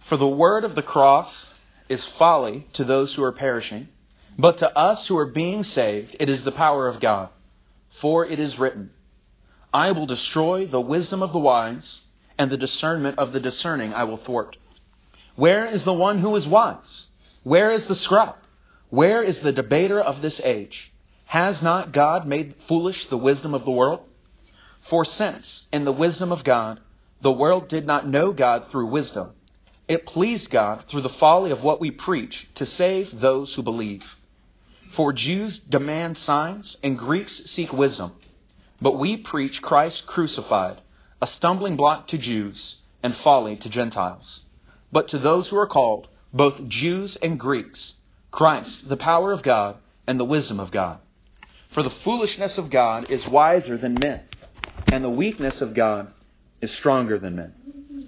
For the word of the cross is folly to those who are perishing, but to us who are being saved, it is the power of God. For it is written, I will destroy the wisdom of the wise, and the discernment of the discerning I will thwart. Where is the one who is wise? Where is the scribe? Where is the debater of this age? Has not God made foolish the wisdom of the world? For since, in the wisdom of God, the world did not know God through wisdom, it pleased God through the folly of what we preach to save those who believe. For Jews demand signs and Greeks seek wisdom, but we preach Christ crucified, a stumbling block to Jews and folly to Gentiles. But to those who are called, both Jews and Greeks, Christ, the power of God and the wisdom of God. For the foolishness of God is wiser than men, and the weakness of God is stronger than men.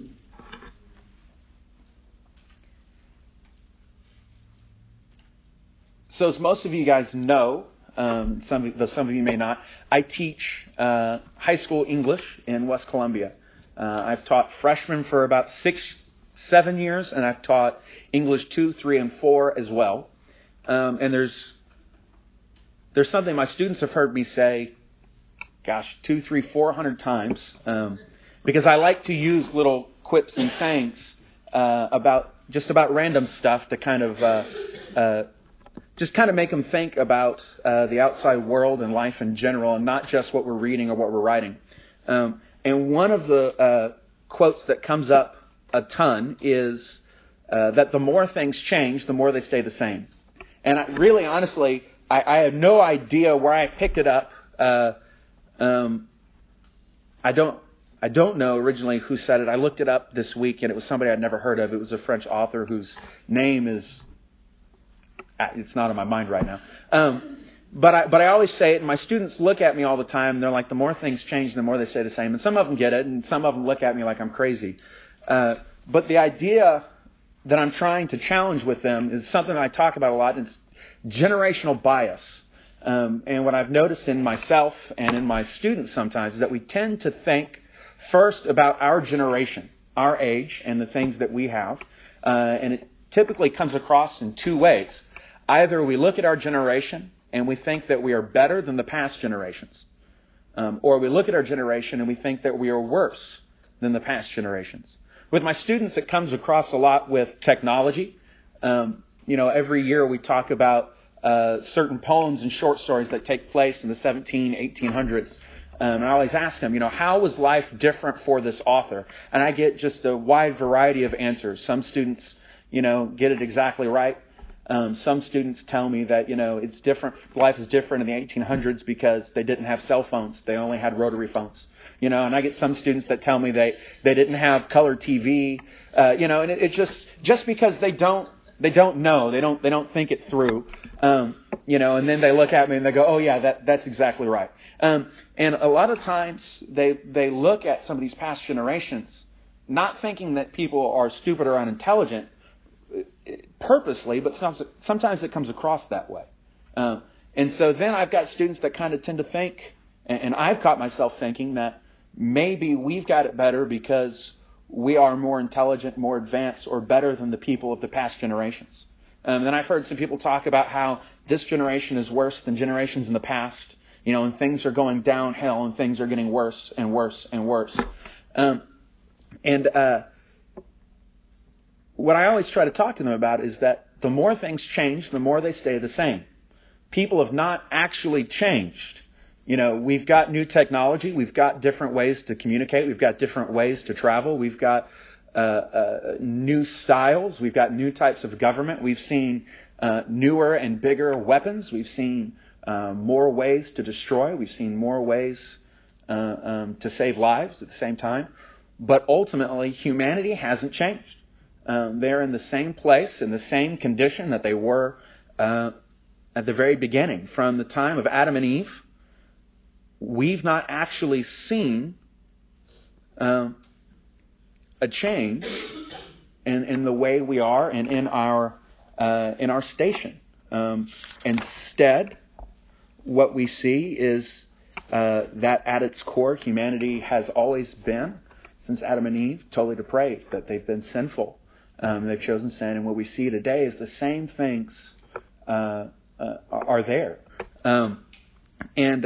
So as most of you guys know, some of you may not, I teach high school English in West Columbia. I've taught freshmen for about 7 years, and I've taught English 2, 3, and 4 as well. And there's something my students have heard me say, 200, 300, 400 times, because I like to use little quips and sayings about random stuff to kind of make them think about the outside world and life in general, and not just what we're reading or what we're writing. And one of the quotes that comes up a ton is that the more things change, the more they stay the same. And honestly, I have no idea where I picked it up. I don't know originally who said it. I looked it up this week, and it was somebody I'd never heard of. It was a French author whose name is... It's not on my mind right now. But I always say it, and my students look at me all the time, and they're like, the more things change, the more they stay the same. And some of them get it, and some of them look at me like I'm crazy. But the idea that I'm trying to challenge with them is something I talk about a lot, and it's generational bias. And what I've noticed in myself and in my students sometimes is that we tend to think first about our generation, our age, and the things that we have. And it typically comes across in two ways. Either we look at our generation and we think that we are better than the past generations, or we look at our generation and we think that we are worse than the past generations. With my students, it comes across a lot with technology. Every year we talk about certain poems and short stories that take place in the 1800s. And I always ask them, how was life different for this author? And I get just a wide variety of answers. Some students, get it exactly right. Some students tell me that, it's different. Life is different in the 1800s because they didn't have cell phones. They only had rotary phones. And I get some students that tell me they didn't have color TV. And it's just because they don't know. They don't think it through. And then they look at me and they go, oh yeah, that's exactly right. And a lot of times they look at some of these past generations, not thinking that people are stupid or unintelligent, purposely, but sometimes it comes across that way. And so then I've got students that kind of tend to think, and I've caught myself thinking that maybe we've got it better because we are more intelligent, more advanced, or better than the people of the past generations. Then I've heard some people talk about how this generation is worse than generations in the past, and things are going downhill and things are getting worse and worse and worse. What I always try to talk to them about is that the more things change, the more they stay the same. People have not actually changed. We've got new technology. We've got different ways to communicate. We've got different ways to travel. We've got new styles. We've got new types of government. We've seen newer and bigger weapons. We've seen more ways to destroy. We've seen more ways to save lives at the same time. But ultimately, humanity hasn't changed. They're in the same place, in the same condition that they were at the very beginning. From the time of Adam and Eve, we've not actually seen a change in the way we are and in our station. Instead, what we see is that at its core, humanity has always been, since Adam and Eve, totally depraved, that they've been sinful. They've chosen sin, and what we see today is the same things are there. And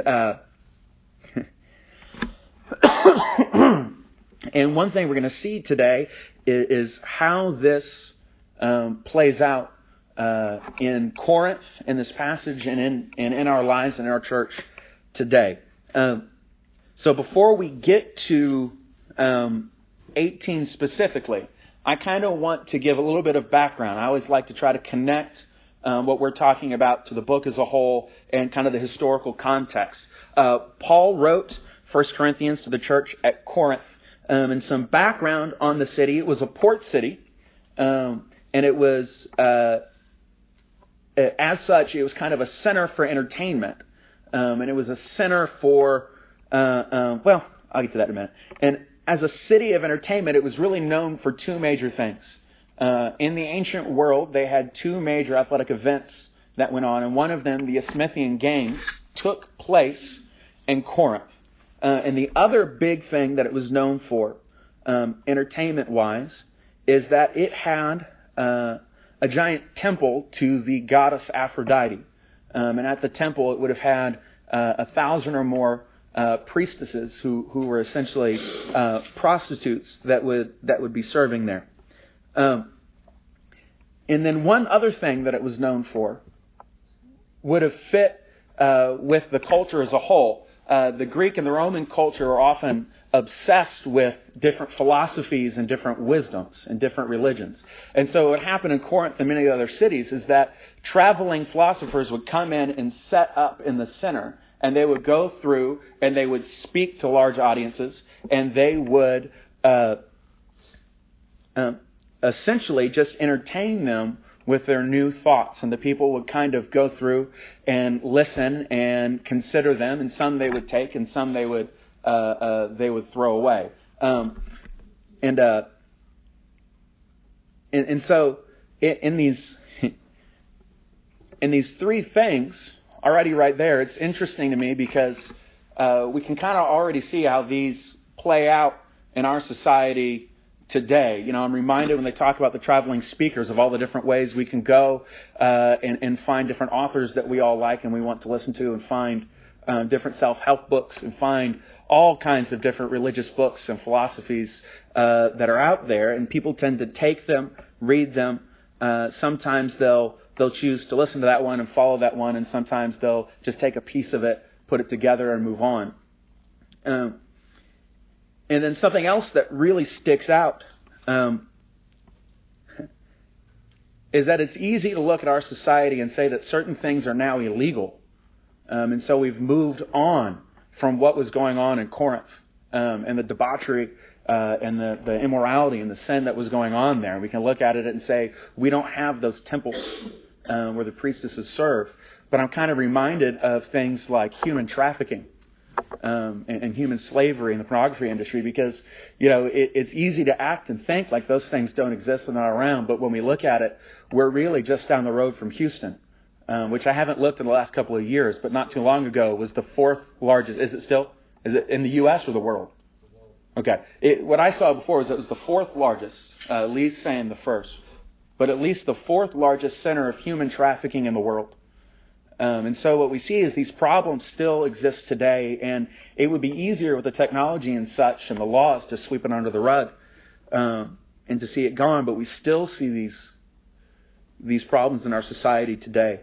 and one thing we're going to see today is how this plays out in Corinth, in this passage, and in our lives and in our church today. So before we get to 18 specifically, I kind of want to give a little bit of background. I always like to try to connect what we're talking about to the book as a whole and kind of the historical context. Paul wrote 1 Corinthians to the church at Corinth. And some background on the city. It was a port city, and it was, as such, it was kind of a center for entertainment. And it was a center for, well, I'll get to that in a minute. And as a city of entertainment, it was really known for two major things. In the ancient world, they had two major athletic events that went on, and one of them, the Isthmian Games, took place in Corinth. And the other big thing that it was known for, entertainment-wise, is that it had a giant temple to the goddess Aphrodite. And at the temple, it would have had 1,000 or more priestesses who were essentially prostitutes that would be serving there. And then one other thing that it was known for would have fit with the culture as a whole. The Greek and the Roman culture are often obsessed with different philosophies and different wisdoms and different religions. And so what happened in Corinth and many other cities is that traveling philosophers would come in and set up in the center, and they would go through and they would speak to large audiences, and they would essentially just entertain them with their new thoughts, and the people would kind of go through and listen and consider them, and some they would take, and some they would throw away. And so in these three things already right there, it's interesting to me because we can kind of already see how these play out in our society today. You know, I'm reminded when they talk about the traveling speakers of all the different ways we can go and find different authors that we all like and we want to listen to, and find different self-help books, and find all kinds of different religious books and philosophies that are out there. And people tend to take them, read them. Sometimes they'll choose to listen to that one and follow that one, and sometimes they'll just take a piece of it, put it together, and move on. And then something else that really sticks out is that it's easy to look at our society and say that certain things are now illegal. And so we've moved on from what was going on in Corinth and the debauchery and the immorality and the sin that was going on there. We can look at it and say, we don't have those temples where the priestesses serve. But I'm kind of reminded of things like human trafficking. And human slavery in the pornography industry, because, you know, it's easy to act and think like those things don't exist and are around, but when we look at it, we're really just down the road from Houston, which I haven't looked in the last couple of years, but not too long ago was the fourth largest. Is it still? Is it in the U.S. or the world? Okay. What I saw before was it was the fourth largest. Lee's saying the first, but at least the fourth largest center of human trafficking in the world. And so what we see is these problems still exist today, and it would be easier with the technology and such and the laws to sweep it under the rug and to see it gone, but we still see these problems in our society today.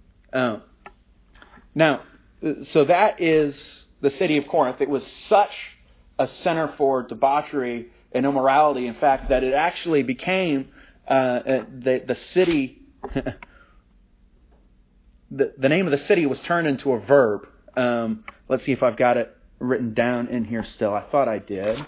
Now, so that is the city of Corinth. It was such a center for debauchery and immorality, in fact, that it actually became the city... The name of the city was turned into a verb. Let's see if I've got it written down in here still. I thought I did.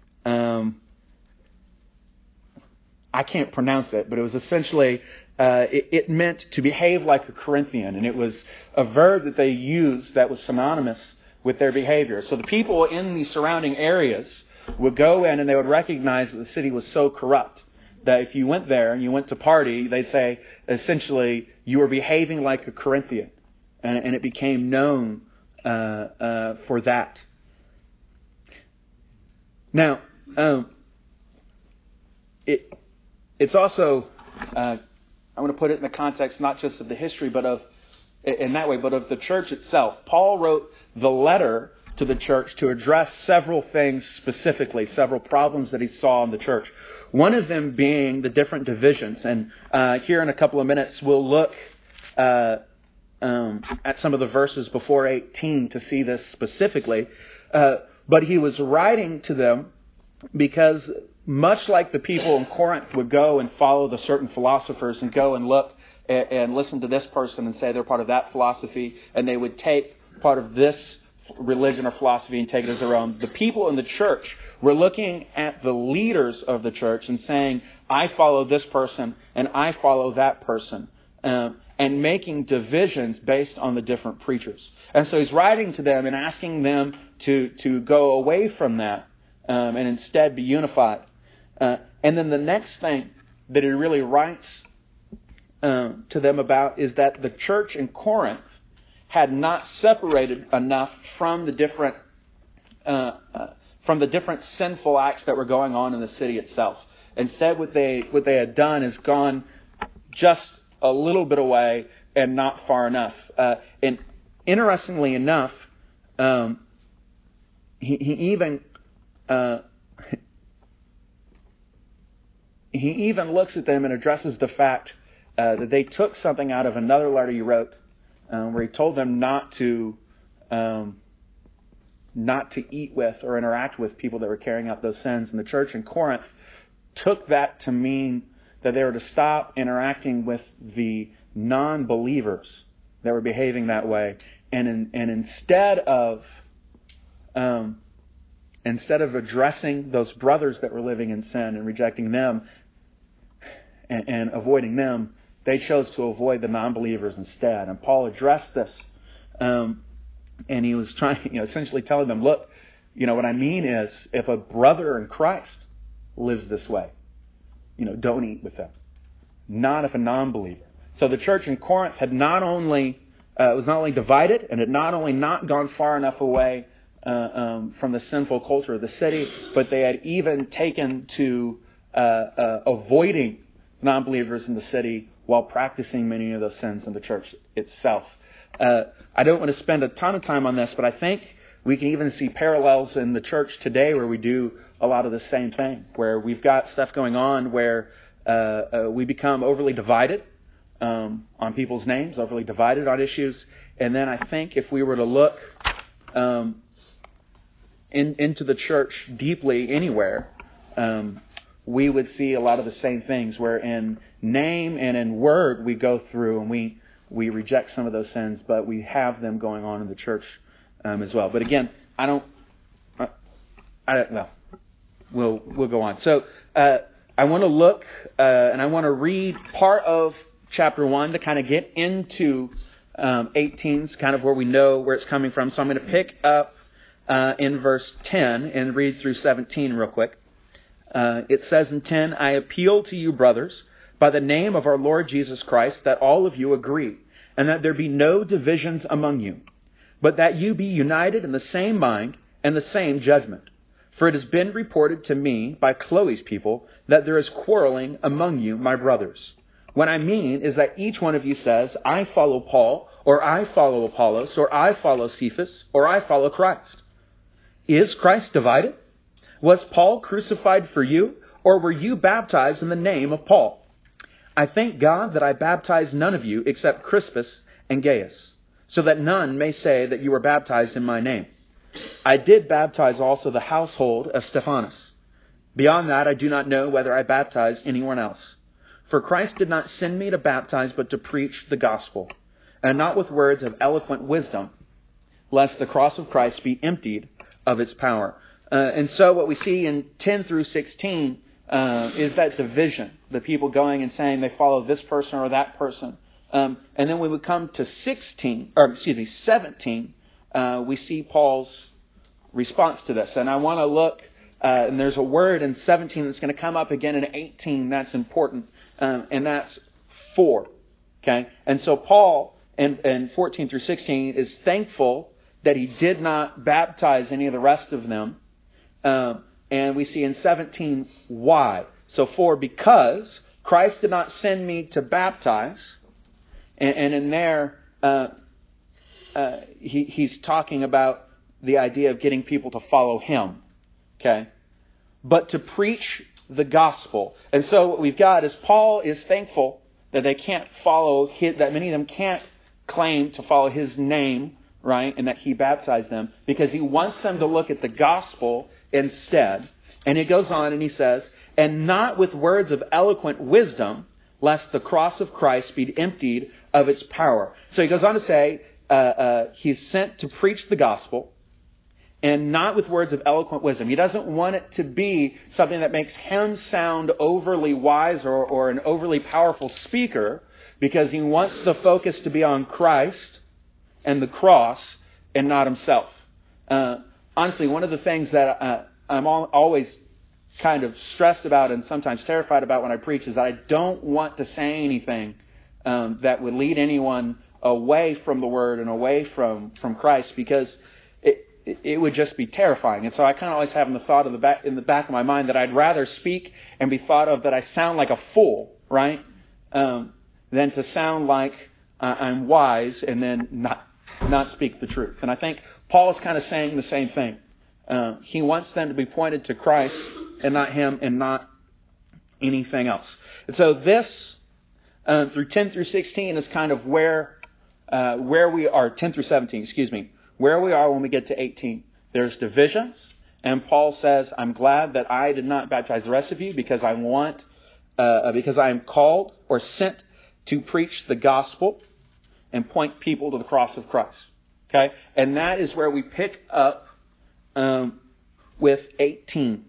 I can't pronounce it, but it was essentially, it meant to behave like a Corinthian. And it was a verb that they used that was synonymous with their behavior. So the people in the surrounding areas would go in and they would recognize that the city was so corrupt that if you went there and you went to party, they'd say, essentially, you were behaving like a Corinthian. And it became known for that. Now, it it's also, I want to put it in the context not just of the history, but of the church itself. Paul wrote the letter to the church to address several things specifically, several problems that he saw in the church. One of them being the different divisions. And here in a couple of minutes, we'll look at some of the verses before 18 to see this specifically. But he was writing to them because much like the people in Corinth would go and follow the certain philosophers and go and look and listen to this person and say they're part of that philosophy, and they would take part of this religion or philosophy and take it as their own. The people in the church were looking at the leaders of the church and saying, I follow this person and I follow that person, and making divisions based on the different preachers. And so he's writing to them and asking them to go away from that and instead be unified. And then the next thing that he really writes to them about is that the church in Corinth had not separated enough from the different sinful acts that were going on in the city itself. Instead, what they had done is gone just a little bit away and not far enough. And interestingly enough, he even looks at them and addresses the fact that they took something out of another letter he wrote, where he told them not to eat with or interact with people that were carrying out those sins. And the church in Corinth took that to mean that they were to stop interacting with the non-believers that were behaving that way, and instead of addressing those brothers that were living in sin and rejecting them and avoiding them, they chose to avoid the non-believers instead. And Paul addressed this, and he was trying, essentially telling them, look, what I mean is, if a brother in Christ lives this way, don't eat with them. Not if a non-believer. So the church in Corinth had was not only divided, and had not only not gone far enough away from the sinful culture of the city, but they had even taken to avoiding non-believers in the city while practicing many of those sins in the church itself. I don't want to spend a ton of time on this, but I think we can even see parallels in the church today where we do a lot of the same thing, where we've got stuff going on where we become overly divided on people's names, overly divided on issues. And then I think if we were to look into the church deeply anywhere, we would see a lot of the same things, where in name and in word we go through and we reject some of those sins, but we have them going on in the church as well. But again, we'll go on. So I want to look and I want to read part of chapter 1 to kind of get into 18, kind of where we know where it's coming from. So I'm going to pick up in verse 10 and read through 17 real quick. It says in 10, I appeal to you, brothers, by the name of our Lord Jesus Christ, that all of you agree, and that there be no divisions among you, but that you be united in the same mind and the same judgment. For it has been reported to me by Chloe's people that there is quarreling among you, my brothers. What I mean is that each one of you says, I follow Paul, or I follow Apollos, or I follow Cephas, or I follow Christ. Is Christ divided? Was Paul crucified for you, or were you baptized in the name of Paul? I thank God that I baptized none of you except Crispus and Gaius, so that none may say that you were baptized in my name. I did baptize also the household of Stephanas. Beyond that, I do not know whether I baptized anyone else. For Christ did not send me to baptize, but to preach the gospel, and not with words of eloquent wisdom, lest the cross of Christ be emptied of its power. And so what we see in 10 through 16 is that division, the people going and saying they follow this person or that person. And then when we come to 17, we see Paul's response to this. And I want to look, and there's a word in 17 that's going to come up again in 18 that's important, and that's for. Okay? And so Paul, in 14 through 16, is thankful that he did not baptize any of the rest of them. And we see in 17 why. So because Christ did not send me to baptize. And in there, he's talking about the idea of getting people to follow him. Okay? But to preach the gospel. And so what we've got is Paul is thankful that they can't follow that many of them can't claim to follow his name, right? And that he baptized them, because he wants them to look at the gospel instead. And he goes on and he says, and not with words of eloquent wisdom, lest the cross of Christ be emptied of its power. So he goes on to say, he's sent to preach the gospel, and not with words of eloquent wisdom. He doesn't want it to be something that makes him sound overly wise or an overly powerful speaker, because he wants the focus to be on Christ and the cross and not himself. Honestly, one of the things that I'm always kind of stressed about and sometimes terrified about when I preach is that I don't want to say anything that would lead anyone away from the Word and away from Christ, because it would just be terrifying. And so I kind of always have in the thought in the back of my mind that I'd rather speak and be thought of that I sound like a fool, right? Than to sound like I'm wise and then not speak the truth. And I think Paul is kind of saying the same thing. He wants them to be pointed to Christ and not him and not anything else. And so this, through 10 through 16, is kind of where we are, 10 through 17, where we are when we get to 18. There's divisions, and Paul says, I'm glad that I did not baptize the rest of you, because I am called or sent to preach the gospel and point people to the cross of Christ. Okay? And that is where we pick up with 18.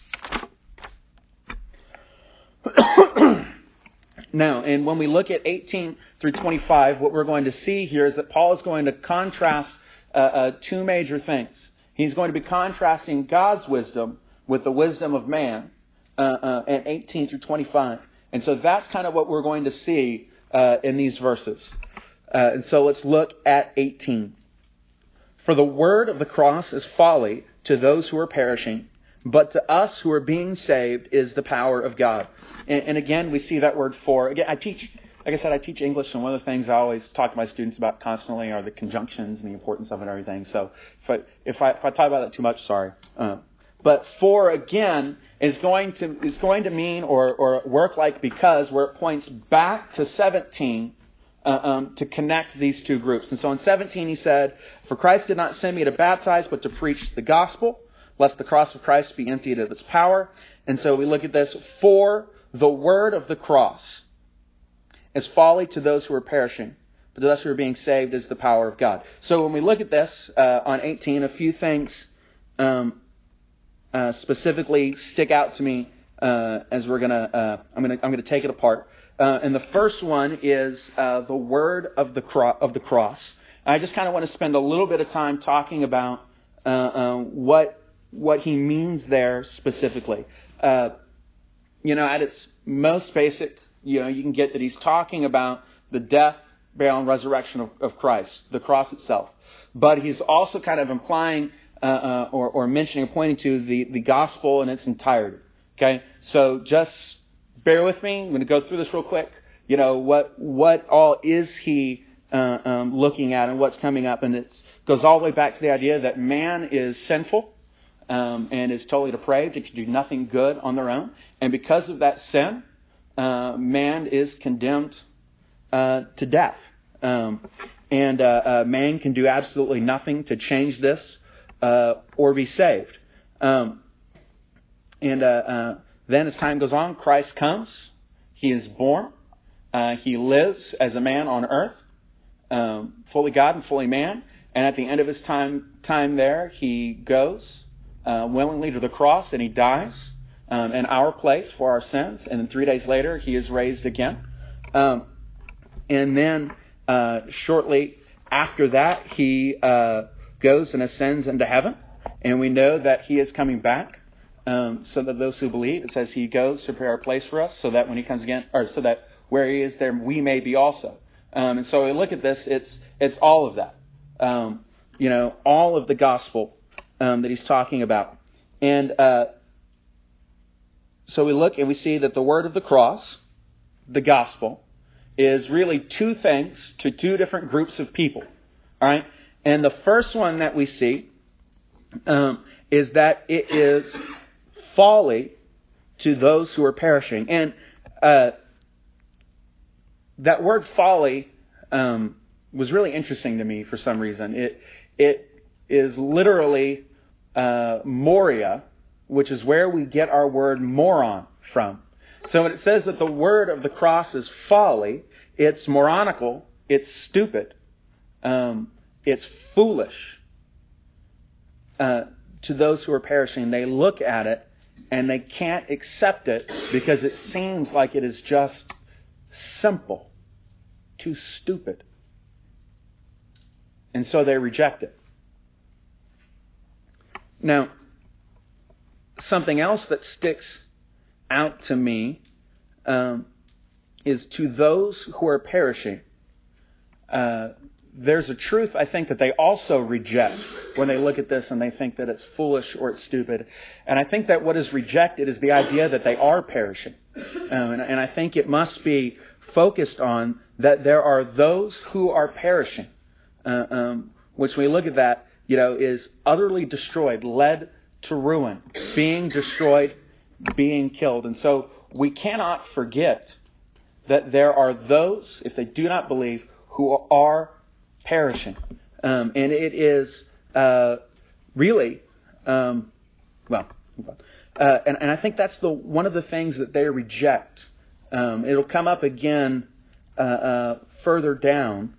Now, and when we look at 18 through 25, what we're going to see here is that Paul is going to contrast two major things. He's going to be contrasting God's wisdom with the wisdom of man at 18 through 25. And so that's kind of what we're going to see in these verses. And so let's look at 18. For the word of the cross is folly to those who are perishing, but to us who are being saved is the power of God. And again, we see that word for. Again, I teach English, and one of the things I always talk to my students about constantly are the conjunctions and the importance of it and everything. So if I talk about that too much, sorry. But for, again, is going to mean or work like because, where it points back to 17 to connect these two groups. And so in 17 he said, for Christ did not send me to baptize, but to preach the gospel, lest the cross of Christ be emptied of its power. And so we look at this, for the word of the cross is folly to those who are perishing, but to us who are being saved is the power of God. So when we look at this on 18, a few things specifically stick out to me as we're I'm gonna take it apart. And the first one is the word of the cross. I just kind of want to spend a little bit of time talking about what he means there specifically. At its most basic, you can get that he's talking about the death, burial, and resurrection of Christ, the cross itself. But he's also kind of implying or mentioning or pointing to the gospel in its entirety. Okay, so just bear with me. I'm going to go through this real quick. What all is he looking at and what's coming up? And it goes all the way back to the idea that man is sinful and is totally depraved. It can do nothing good on their own. And because of that sin, man is condemned to death. And man can do absolutely nothing to change this or be saved. Then as time goes on, Christ comes. He is born. He lives as a man on earth, fully God and fully man. And at the end of his time there, he goes willingly to the cross and he dies in our place for our sins. And then 3 days later, he is raised again. And then shortly after that, he goes and ascends into heaven. And we know that he is coming back. So that those who believe, it says he goes to prepare a place for us, so that when he comes again, or so that where he is there, we may be also. And so we look at this; it's all of that, all of the gospel that he's talking about. And so we look and we see that the word of the cross the gospel is really two things to two different groups of people. All right? And the first one that we see is that it is folly to those who are perishing. And that word folly was really interesting to me for some reason. It is literally moria, which is where we get our word moron from. So when it says that the word of the cross is folly, it's moronical, it's stupid, it's foolish to those who are perishing. They look at it and they can't accept it because it seems like it is just simple, too stupid. And so they reject it. Now, something else that sticks out to me is to those who are perishing. There's a truth, I think, that they also reject when they look at this and they think that it's foolish or it's stupid. And I think that what is rejected is the idea that they are perishing. And I think it must be focused on that there are those who are perishing, which when we look at that, is utterly destroyed, led to ruin, being destroyed, being killed. And so we cannot forget that there are those, if they do not believe, who are perishing. And it is really, and I think that's one of the things that they reject. It'll come up again further down.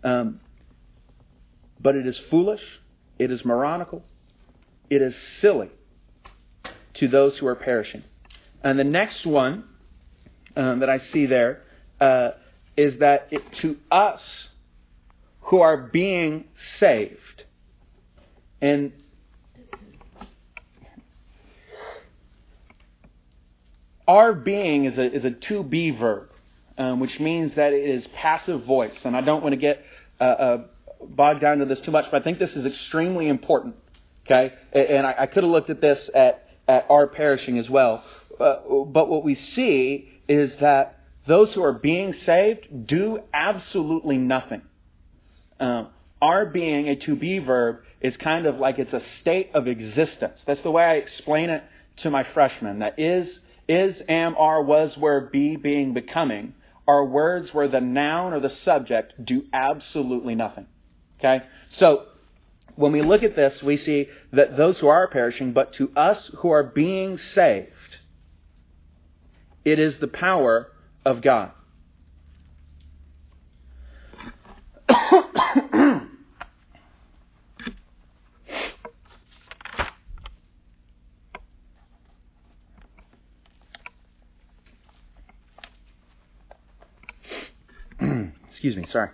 But it is foolish, it is moronical, it is silly to those who are perishing. And the next one that I see there is that to us who are being saved. And our being is a to be verb, which means that it is passive voice. And I don't want to get bogged down to this too much, but I think this is extremely important. Okay, and I could have looked at this at our perishing as well. But what we see is that those who are being saved do absolutely nothing. Our being, a to be verb, is kind of like it's a state of existence. That's the way I explain it to my freshmen. That is, am, are, was, were, be, being, becoming are words where the noun or the subject do absolutely nothing. Okay? So, when we look at this, we see that those who are perishing, but to us who are being saved, it is the power of God. Excuse me, sorry.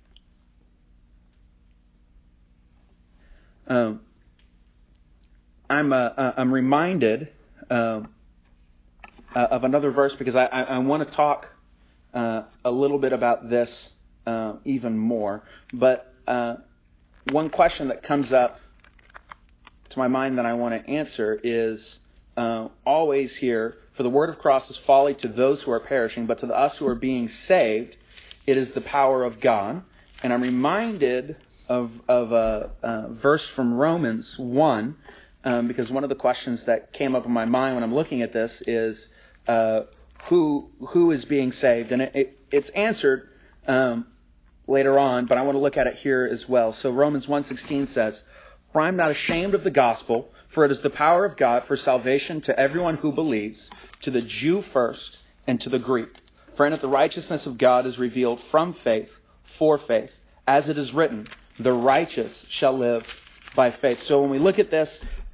I'm reminded of another verse because I want to talk a little bit about this even more. But one question that comes up to my mind that I want to answer is always here, for the word of cross is folly to those who are perishing, but to us who are being saved, it is the power of God. And I'm reminded of a verse from Romans 1, because one of the questions that came up in my mind when I'm looking at this is who is being saved? And it's answered later on, but I want to look at it here as well. So Romans 1:16 says, "For I am not ashamed of the gospel, for it is the power of God for salvation to everyone who believes, to the Jew first and to the Greek. For in it the righteousness of God is revealed from faith for faith. As it is written, the righteous shall live by faith." So when we look at this,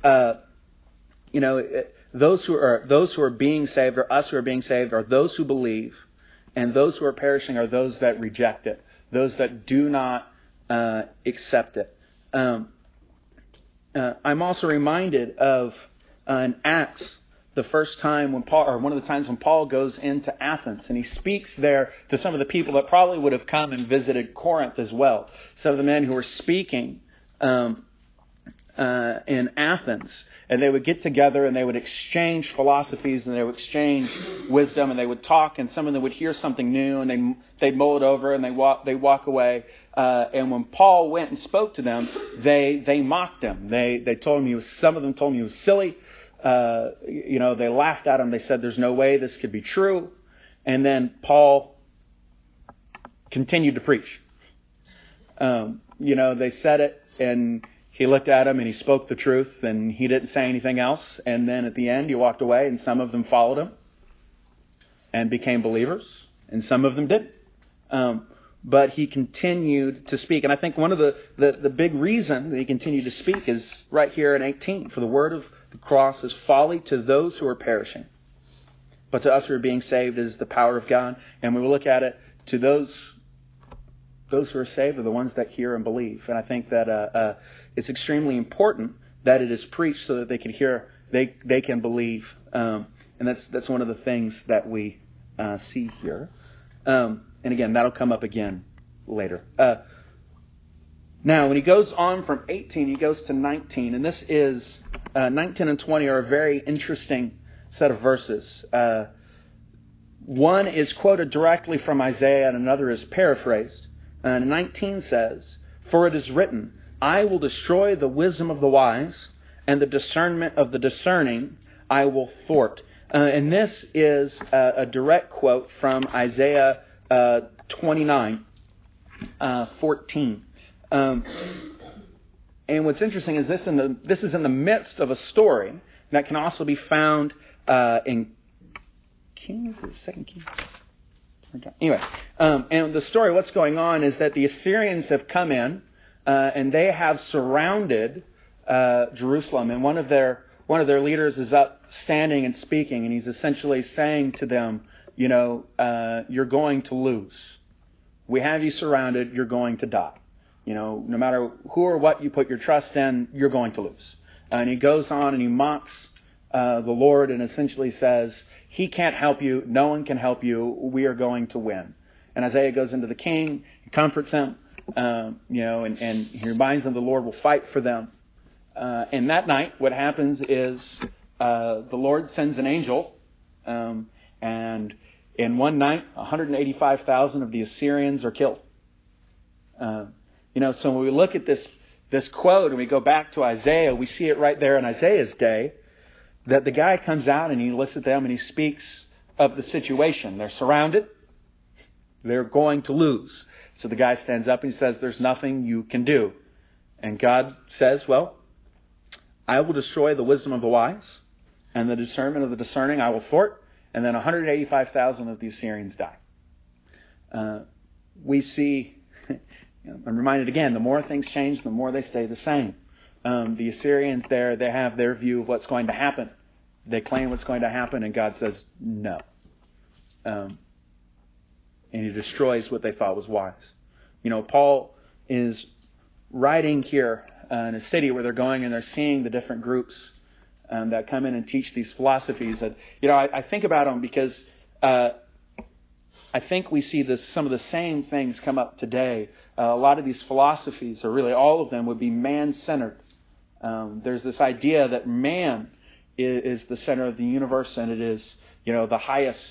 those who are being saved, or us who are being saved, are those who believe, and those who are perishing are those that reject it, those that do not accept it. I'm also reminded of in Acts, the first time when Paul, or one of the times when Paul goes into Athens, and he speaks there to some of the people that probably would have come and visited Corinth as well. Some of the men who were speaking in Athens, and they would get together and they would exchange philosophies and they would exchange wisdom and they would talk, and some of them would hear something new and they'd mull it over and they walk away. And when Paul went and spoke to them, they mocked him. They told him some of them told him he was silly. They laughed at him. They said, "There's no way this could be true." And then Paul continued to preach. They said it, and he looked at him and he spoke the truth, and he didn't say anything else. And then at the end, he walked away, and some of them followed him and became believers, and some of them didn't. But he continued to speak. And I think one of the big reason that he continued to speak is right here in 18. For the word of the cross is folly to those who are perishing, but to us who are being saved is the power of God. And we will look at it, to those who are saved are the ones that hear and believe. And I think that it's extremely important that it is preached so that they can hear, they can believe. And that's one of the things that we see here. And again, that'll come up again later. Now, when he goes on from 18, he goes to 19. And this is, 19 and 20 are a very interesting set of verses. One is quoted directly from Isaiah and another is paraphrased. And 19 says, "For it is written, I will destroy the wisdom of the wise, and the discernment of the discerning I will thwart." And this is a direct quote from Isaiah 29, 14. And what's interesting is this is in the midst of a story that can also be found in Kings, or 2 Kings? Anyway, and the story, what's going on is that the Assyrians have come in and they have surrounded Jerusalem. And one of their leaders is up standing and speaking, and he's essentially saying to them, you're going to lose. We have you surrounded. You're going to die. No matter who or what you put your trust in, you're going to lose. And he goes on and he mocks the Lord and essentially says, He can't help you. No one can help you. We are going to win. And Isaiah goes into the king, he comforts him, and he reminds them the Lord will fight for them. And that night, what happens is the Lord sends an angel, and in one night, 185,000 of the Assyrians are killed. So when we look at this quote and we go back to Isaiah, we see it right there in Isaiah's day, that the guy comes out and he looks at them and he speaks of the situation. They're surrounded. They're going to lose. So the guy stands up and he says, there's nothing you can do. And God says, well, I will destroy the wisdom of the wise, and the discernment of the discerning I will thwart, and then 185,000 of the Assyrians die. We see, I'm reminded again, the more things change, the more they stay the same. The Assyrians there, they have their view of what's going to happen. They claim what's going to happen, and God says no. And He destroys what they thought was wise. Paul is writing here in a city where they're going and they're seeing the different groups that come in and teach these philosophies. That I think about them because I think we see some of the same things come up today. A lot of these philosophies, or really all of them, would be man-centered. There's this idea that man is the center of the universe, and it is, the highest,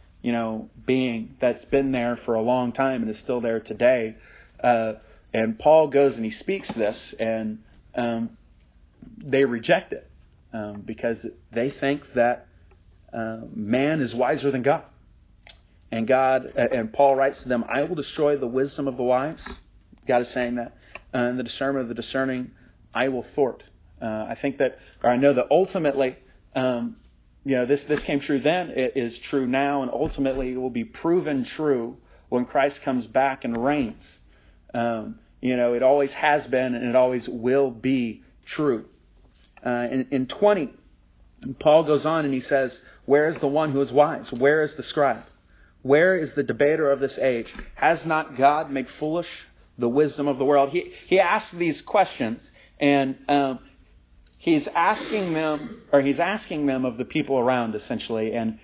being that's been there for a long time and is still there today. And Paul goes and he speaks this, and they reject it because they think that man is wiser than God. And Paul writes to them, I will destroy the wisdom of the wise. God is saying that. And the discernment of the discerning I will thwart. I know that ultimately, this came true then, it is true now, and ultimately it will be proven true when Christ comes back and reigns. It always has been and it always will be true. In 20, Paul goes on and he says, where is the one who is wise? Where is the scribe? Where is the debater of this age? Has not God made foolish the wisdom of the world? He asks these questions, and he's asking them of the people around, essentially. And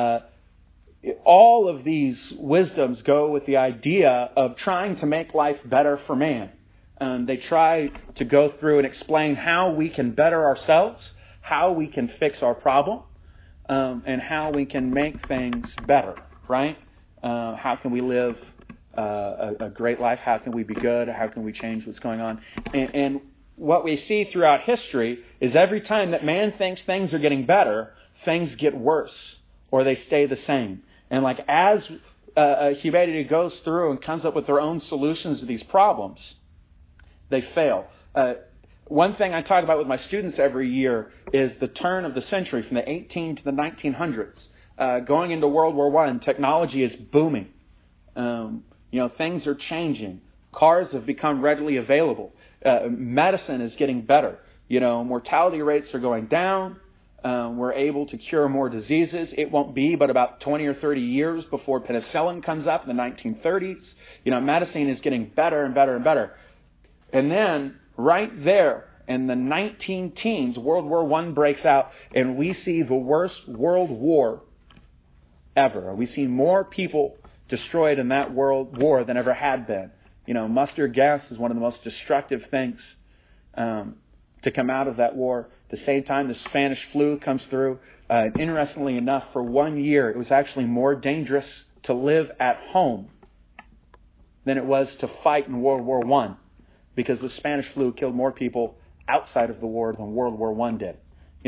all of these wisdoms go with the idea of trying to make life better for man. They try to go through and explain how we can better ourselves, how we can fix our problem, and how we can make things better, right? How can we live a great life? How can we be good? How can we change what's going on? And what we see throughout history is every time that man thinks things are getting better, things get worse or they stay the same. And like as humanity goes through and comes up with their own solutions to these problems, they fail. One thing I talk about with my students every year is the turn of the century from the 18 to the 1900s. Going into World War I, technology is booming. Things are changing. Cars have become readily available. Medicine is getting better. Mortality rates are going down. We're able to cure more diseases. It won't be but about 20 or 30 years before penicillin comes up in the 1930s. Medicine is getting better and better and better. And then, right there, in the 19-teens, World War I breaks out, and we see the worst world war ever. We see more people destroyed in that world war than ever had been. Mustard gas is one of the most destructive things to come out of that war. At the same time, the Spanish flu comes through. Interestingly enough, for 1 year, it was actually more dangerous to live at home than it was to fight in World War I, because the Spanish flu killed more people outside of the war than World War I did.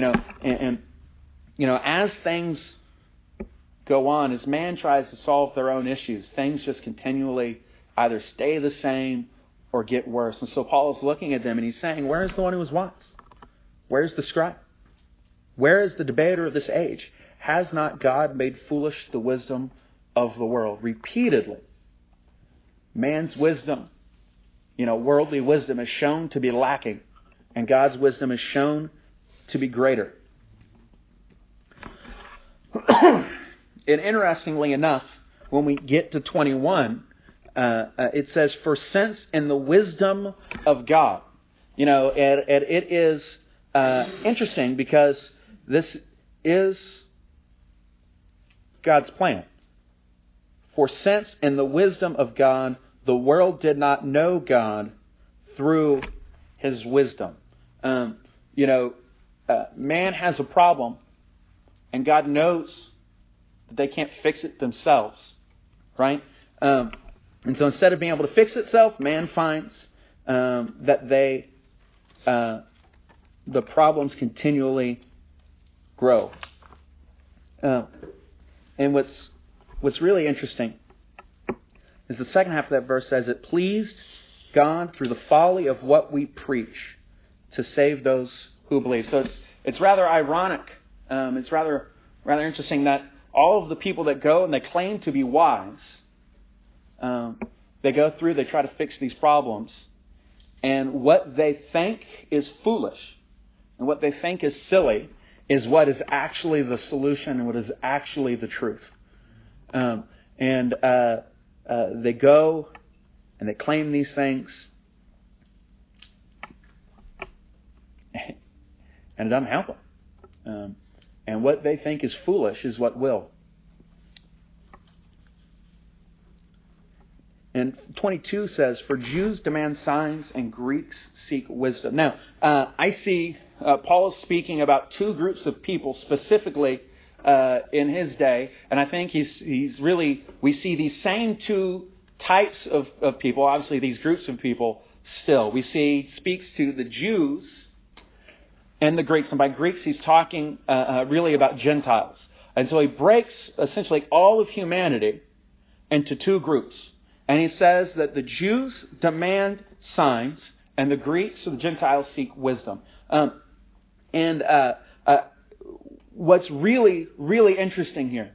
As things go on, as man tries to solve their own issues, things just continually either stay the same or get worse. And so Paul is looking at them and he's saying, where is the one who is wise? Where is the scribe? Where is the debater of this age? Has not God made foolish the wisdom of the world? Repeatedly, man's wisdom, worldly wisdom is shown to be lacking, and God's wisdom is shown to be greater. And interestingly enough, when we get to 21, it says, "For since in the wisdom of God," it is interesting because this is God's plan. "For since in the wisdom of God, the world did not know God through His wisdom." Man has a problem, and God knows that they can't fix it themselves, right? And so instead of being able to fix itself, man finds that the problems continually grow. And what's really interesting is the second half of that verse says, "It pleased God through the folly of what we preach to save those who believe." So it's rather ironic. It's rather interesting that all of the people that go and they claim to be wise, they go through, they try to fix these problems, and what they think is foolish and what they think is silly is what is actually the solution and what is actually the truth. They go and they claim these things, and it doesn't help them. And what they think is foolish is what will. And 22 says, "For Jews demand signs and Greeks seek wisdom." Now, I see Paul is speaking about two groups of people specifically in his day, and I think he's really, we see these same two types of people, obviously these groups of people still. We see he speaks to the Jews and the Greeks, and by Greeks he's talking really about Gentiles. And so he breaks essentially all of humanity into two groups. And he says that the Jews demand signs and the Greeks or the Gentiles seek wisdom. What's really, really interesting here,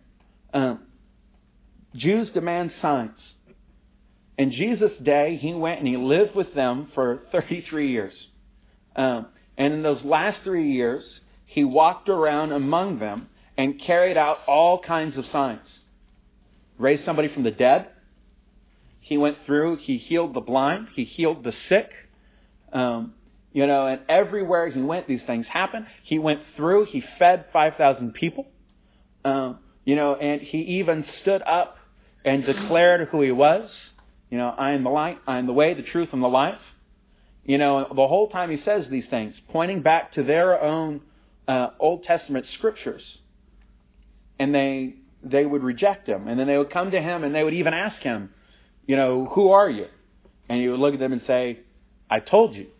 Jews demand signs. In Jesus' day, he went and he lived with them for 33 years. And in those last 3 years, he walked around among them and carried out all kinds of signs. Raised somebody from the dead. He went through, he healed the blind, he healed the sick. And everywhere he went, these things happened. He went through, he fed 5,000 people. And he even stood up and declared who he was. I am the light, I am the way, the truth, and the life. You know, the whole time he says these things, pointing back to their own Old Testament scriptures. And they would reject him. And then they would come to him and they would even ask him, you know, who are you? And he would look at them and say, I told you.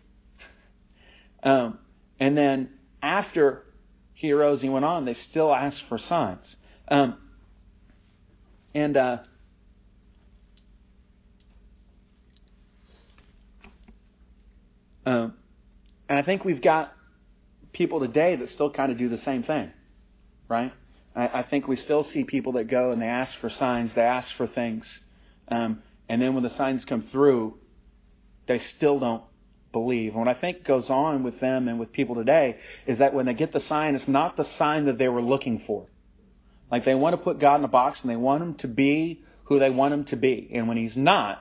And then after he arose and he went on, they still asked for signs. And I think we've got people today that still kind of do the same thing, right? I think we still see people that go and they ask for signs, they ask for things, and then when the signs come through, they still don't believe. And what I think goes on with them and with people today is that when they get the sign, it's not the sign that they were looking for. Like they want to put God in a box and they want him to be who they want him to be. And when he's not,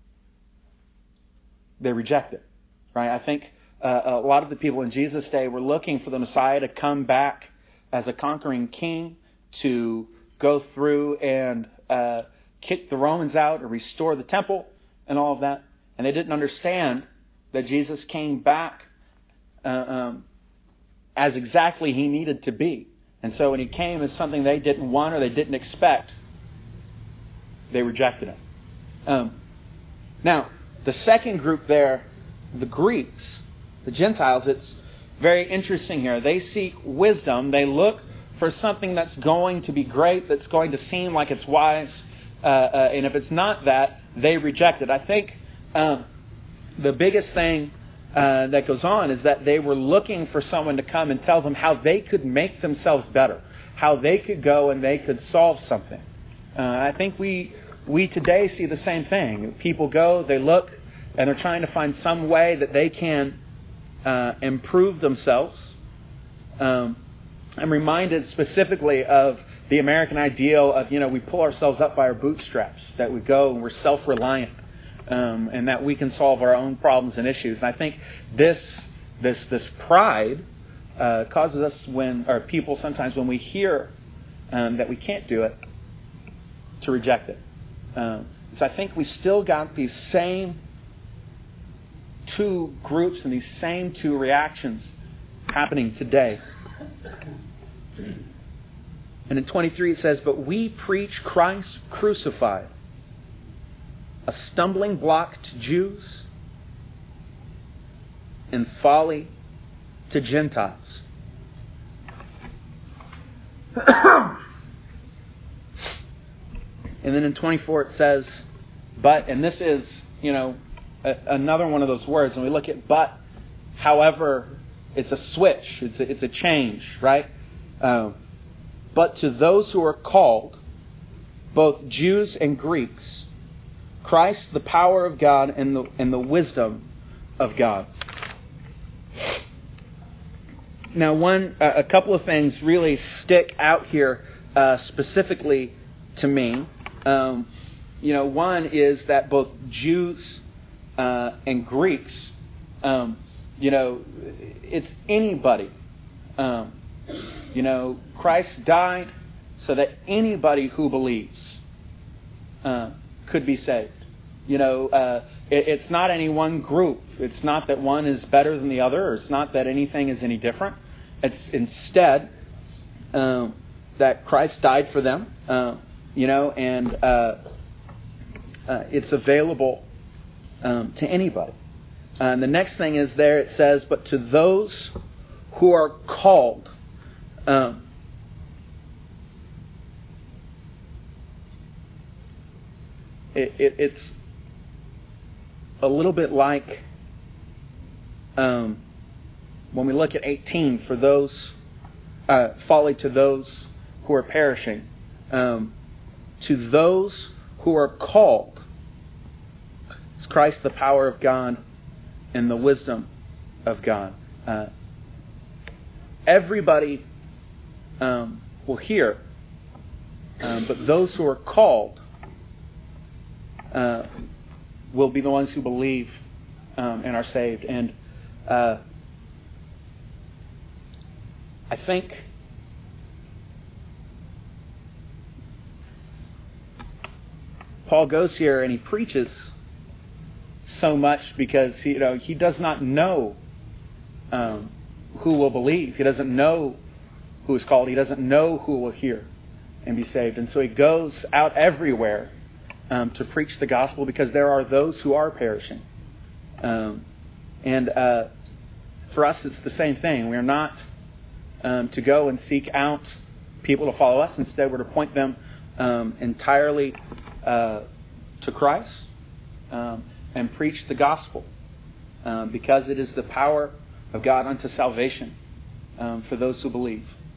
they reject it. Right? I think a lot of the people in Jesus' day were looking for the Messiah to come back as a conquering king, to go through and kick the Romans out or restore the temple and all of that. And they didn't understand that Jesus came back as exactly he needed to be. And so when he came as something they didn't want or they didn't expect, they rejected him. Now, the second group there, the Greeks, the Gentiles, it's very interesting here. They seek wisdom. They look for something that's going to be great, that's going to seem like it's wise. And if it's not that, they reject it. I think the biggest thing that goes on is that they were looking for someone to come and tell them how they could make themselves better, how they could go and they could solve something. I think we today see the same thing. People go, they look, and they're trying to find some way that they can improve themselves. I'm reminded specifically of the American ideal of, we pull ourselves up by our bootstraps, that we go and we're self-reliant, and that we can solve our own problems and issues. And I think this pride causes us people sometimes when we hear that we can't do it, to reject it. So I think we still got these same two groups and these same two reactions happening today. And in 23 it says, "But we preach Christ crucified, a stumbling block to Jews and folly to Gentiles." And then in 24 it says, "But," and this is, another one of those words. When we look at "but," however, it's a switch. It's a change, right? "But to those who are called, both Jews and Greeks, Christ, the power of God and the wisdom of God." Now, a couple of things really stick out here specifically to me. One is that both Jews and Greeks, it's anybody. Christ died so that anybody who believes could be saved. It's not any one group. It's not that one is better than the other, or it's not that anything is any different. It's instead that Christ died for them, and it's available to anybody. And the next thing is there, it says, "But to those who are called." It's a little bit like when we look at 18, "For those folly to those who are perishing." To those who are called, is Christ the power of God and the wisdom of God. Everybody will hear, but those who are called will be the ones who believe and are saved. And I think Paul goes here and he preaches so much because he does not know who will believe. He doesn't know who is called. He doesn't know who will hear and be saved. And so he goes out everywhere to preach the gospel because there are those who are perishing. And for us, it's the same thing. We are not to go and seek out people to follow us. Instead, we're to point them entirely to Christ and preach the gospel because it is the power of God unto salvation for those who believe.